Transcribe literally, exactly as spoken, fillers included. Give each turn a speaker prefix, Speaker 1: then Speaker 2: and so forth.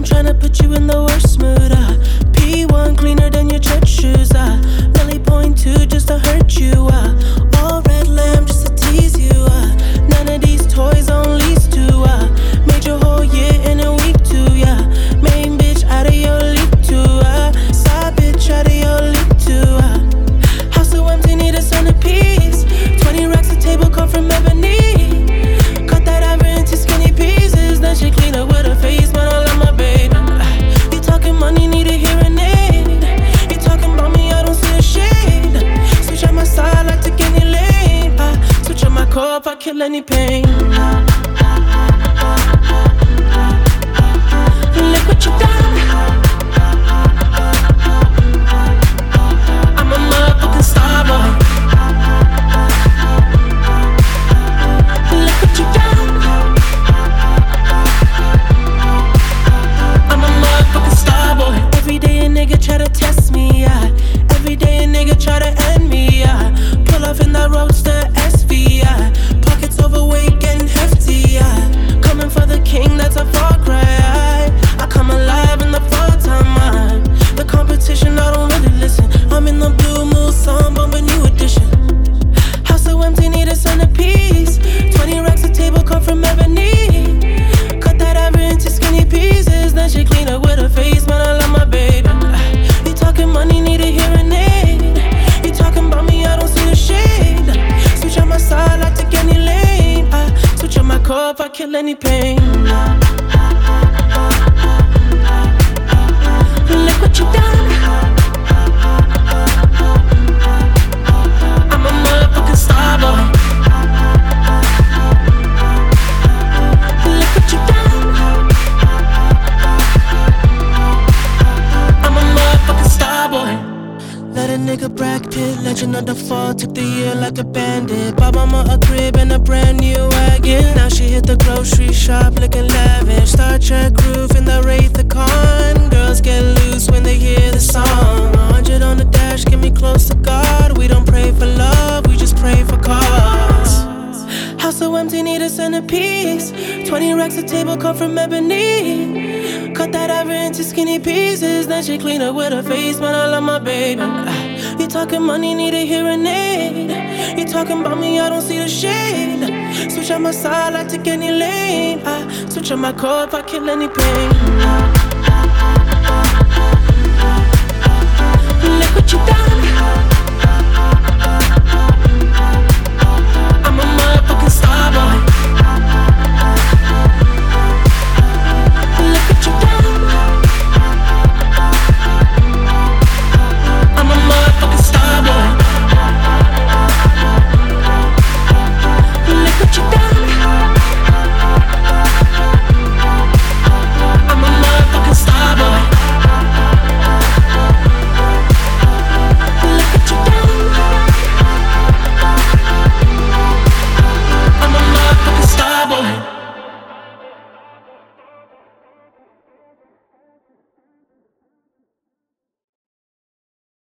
Speaker 1: tryna put you in the worst mood, uh. P one cleaner than your church shoes, uh. Nelly point two just to hurt you, uh. All red lamb just to tease you, uh. None of these toys on lease to, uh. Made your whole year in a week too, yeah. Main bitch out of your league too, uh. Side bitch out of your league too, uh. House so empty, need a centerpiece. Twenty racks a table come from ebony. Cut that ever into skinny pieces. Then she clean up with her face, man, I love my baby. uh, You talking money, need a hearing aid. You talking about me, I don't see a shade. Switch on my side, like take any lane. uh, Switch on my core if I kill any pain. Look what you done. I'm a motherfucking star boy. Look what you done. I'm a motherfucking star boy. Every day a nigga try to test me, yeah. Every day a nigga try to end me, yeah. Pull off in that roadster S V, yeah. Pockets overweight, getting hefty, yeah. Coming for the king, that's a far cry. I come alive in the fall time, man. The competition, I don't really listen. I'm in the blue moon, song, bomb a new edition. House so empty, need a centerpiece. Twenty racks a table come from ebony. Cut that ever into skinny pieces. Then she clean up with her face, man, I love my baby. You talking money, need a hearing aid. You talking about me, I don't see a shade. Switch on my side, I take any lane. I switch on my core if I kill any pain. Look what you done. I'm a motherfucking star boy. Look what you done. I'm a motherfucking star boy. Let a nigga Brad Pitt, legend of the fall, took the year like a bandit. Bought mama a crib and a brand new wagon. Now she hit the grocery shop looking lavish. Star Trek roof in the Wraith the Con. Girls get loose when they hear the song. A hundred on the dash, get me close to God. We don't pray for love, we just pray for cause. House so empty, need a centerpiece. Twenty racks a table come from ebony. Cut that ever into skinny pieces. Then she clean up with her face, man, I love my baby. uh, You talking money, need a hearing aid. You talking about me, I don't see the shade. Switch on my side, I take any lane. I switch on my core if I kill any pain. Look what you done. I'm a motherfucking star boy.